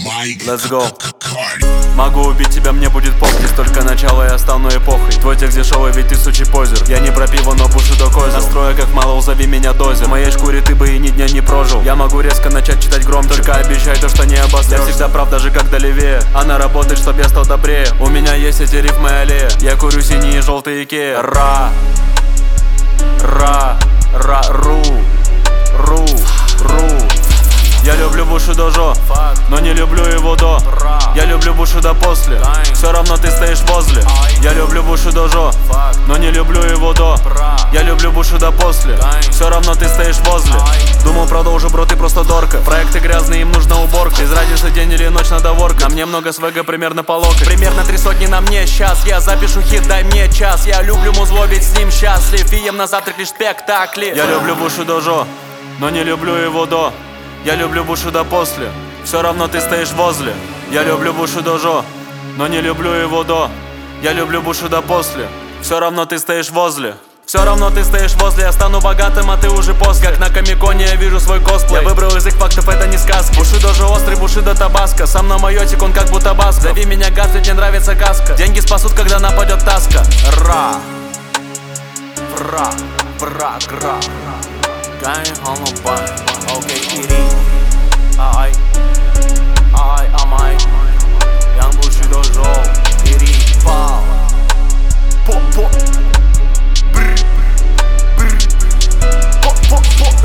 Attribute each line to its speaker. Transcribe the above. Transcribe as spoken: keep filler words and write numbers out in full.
Speaker 1: Let's go. Могу убить тебя, мне будет похуй. Только начало, я стану эпохой. Твой текст дешевый, ведь ты сучий позер. Я не про пиво, но пушу до козел. Настроя как мало, зови меня дозер. В моей шкуре ты бы и ни дня не прожил. Я могу резко начать читать громче. Только обещай то, что не обострёшь. Я всегда прав, даже когда левее. Она работает, чтоб я стал добрее. У меня есть эти рифмы аллея. Я курю синие и желтые Икеа. Ра, ра, ра, ру, ру, ру. Я люблю Бушидожо, но не люблю его до. Я люблю Бушидо после, все равно ты стоишь возле. Я люблю Бушидожо, но не люблю его до. Я люблю Бушидо после, все равно ты стоишь возле. Думал, продолжу, бро, ты просто дорка. Проекты грязные, им нужна уборка. Из радиуса день или ночь на доворка. На мне много свега, примерно по локоть. Примерно три сотни на мне сейчас. Я запишу хит, дай мне час. Я люблю музло, ведь с ним счастлив. И ем на завтрак лишь спектакли. Я люблю Бушидожо, но не люблю его до. Я люблю Бушидо после, все равно ты стоишь возле. Я люблю Бушидожо, но не люблю его до. Я люблю Бушидо после, все равно ты стоишь возле. Все равно ты стоишь возле, я стану богатым, а ты уже после. Как на Комиконе я вижу свой косплей. Я выбрал язык фактов, это не сказки. Бушидожо острый, Бушидо табаско. Сам на майотик, он как будто баско. Зови меня газ, ведь мне нравится каска. Деньги спасут, когда нападет таска. Ра, вра, бра, гра. Gang on the bun, okay, it is. Alright.